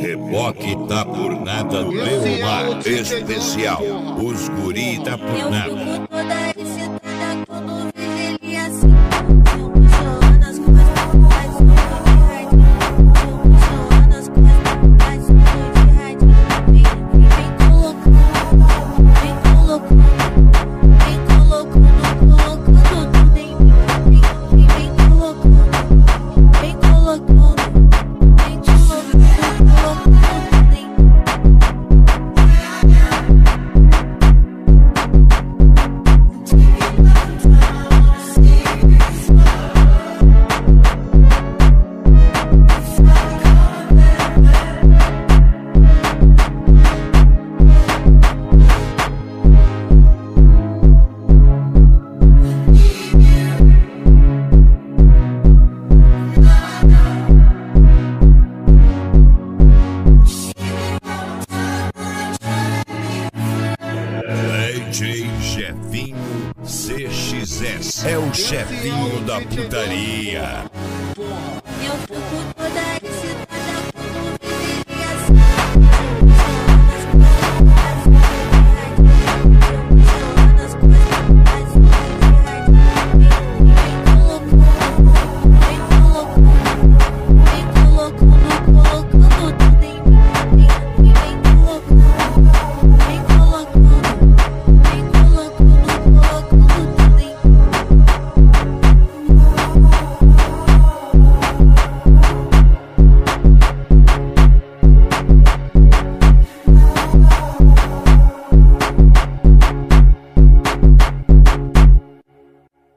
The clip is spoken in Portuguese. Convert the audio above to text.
Reboque tá por nada no mar especial. Os guri tá por nada. Eu fico toda excitada quando vejo ele assim. Eu puxando as costas, faz um de rádio. Eu puxando as costas, faz um de rádio. Vem colocando, vem colocando, vem colocando, colocando tudo em mim. Vem colocando, vem colocando. DJ Jefinho CXS é o chefinho da putaria. Eu fico